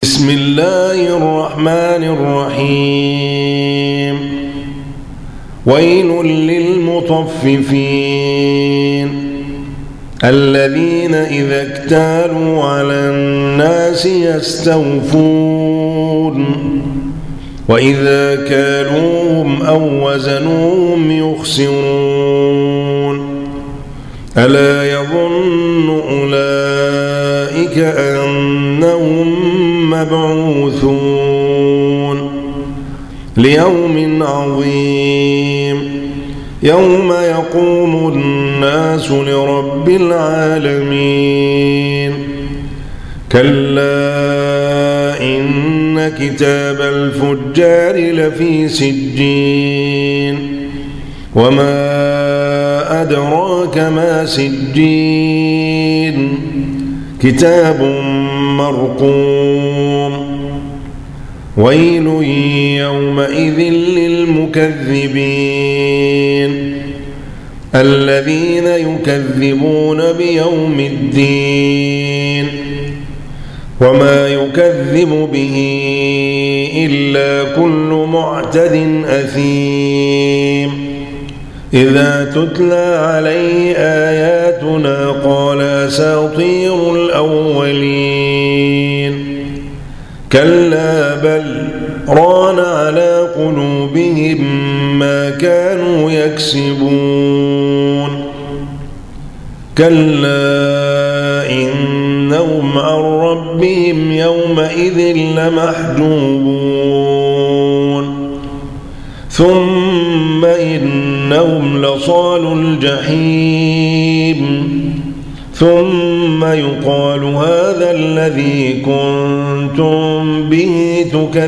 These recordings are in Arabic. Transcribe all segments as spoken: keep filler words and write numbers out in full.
بسم الله الرحمن الرحيم. ويل للمطففين الذين إذا اكتالوا على الناس يستوفون وإذا كالوهم أو وزنوهم يخسرون ألا يظن أولئك أنهم مبعوثون ليوم عظيم يوم يقوم الناس لرب العالمين. كلا إن كتاب الفجار لفي سجين وما أدراك ما سجين كتاب مرقوم. ويل يومئذ للمكذبين الذين يكذبون بيوم الدين وما يكذب به إلا كل معتد أثيم إذا تتلى عليه آياتنا قال أساطير الأولين. كلا بل ران على قلوبهم ما كانوا يكسبون. كلا إنهم عن ربهم يومئذ لمحجوبون ثم إنهم لصالوا الجحيم ثم يقال هذا الذي كنتم به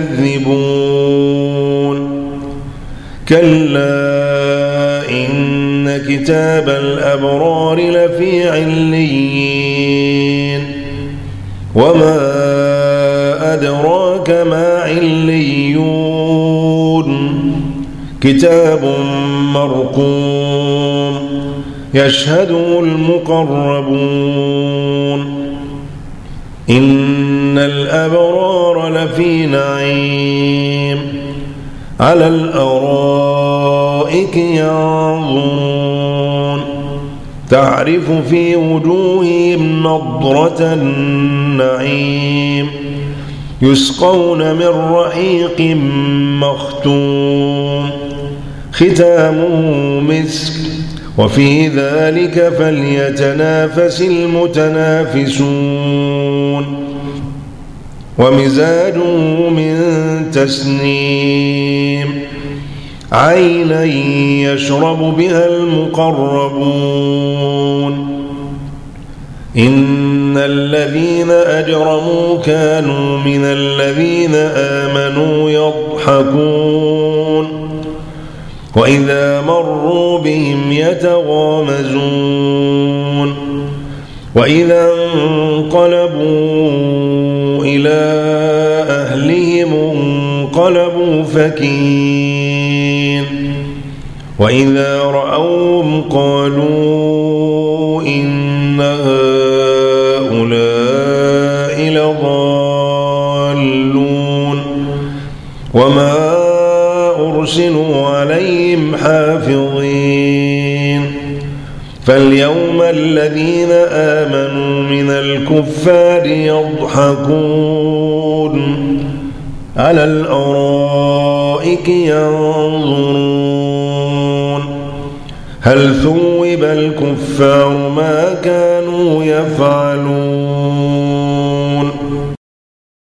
تكذبون. كلا إن كتاب الأبرار لفي عليين وما أدراك ما عليون كتاب مرقوم يشهده المقربون. إن الأبرار لفي نعيم على الأرائك ينظرون تعرف في وجوههم نضرة النعيم يسقون من رحيق مختوم ختامه مسك وفي ذلك فليتنافس المتنافسون. ومزاجه من تسنيم عينا يشرب بها المقربون. إن الذين أجرموا كانوا من الذين آمنوا يضحكون وإذا مروا بهم يتغامزون وإذا انقلبوا إلى أهلهم انقلبوا فكين وإذا رأوهم قالوا إن هؤلاء لضالون وما أرسلوا عليهم حافظين. فاليوم الذين آمنوا من الكفار يضحكون على الأرائك ينظرون هل ثوب الكفار ما كانوا يفعلون.